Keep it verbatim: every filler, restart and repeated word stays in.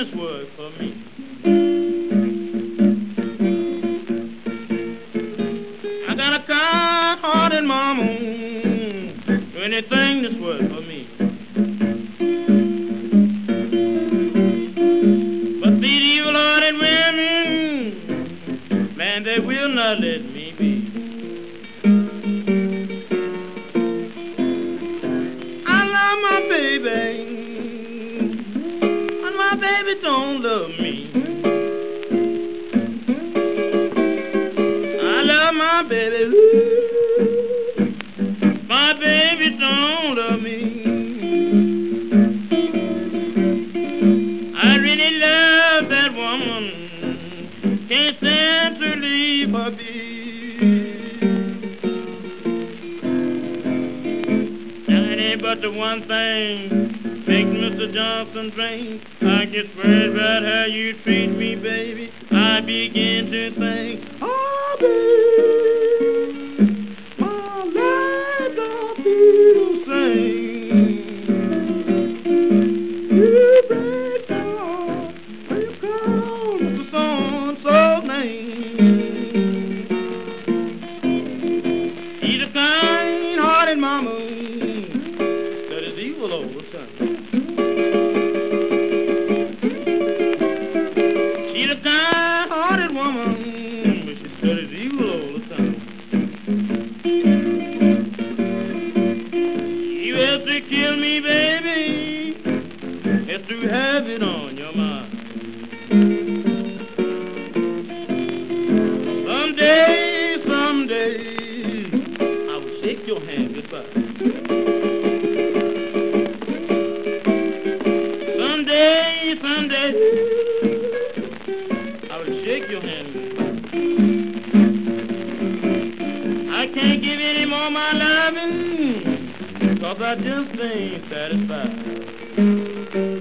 this world for me. I got a kind-hearted mama, do anything this world for me. But these evil-hearted women, man, they will not let me be. I love my baby, but my baby don't love me. I love my baby, ooh, my baby don't love me. I really love that woman, can't stand to leave her be. But the one thing makes Mister Johnson drink. I get worried about how you treat me, baby. I begin to think, oh, baby, my life don't feel the same. You break down when you call Mister So-and-so's name. He's a kind-hearted mama, evil all the time. She's a kind-hearted woman, but she said it's evil all the time. She has to kill me, baby, has to have it on your mind. Someday, someday, I will shake your hand goodbye. Someday, I will shake your hand. I can't give any more of my loving, 'cause I just ain't satisfied.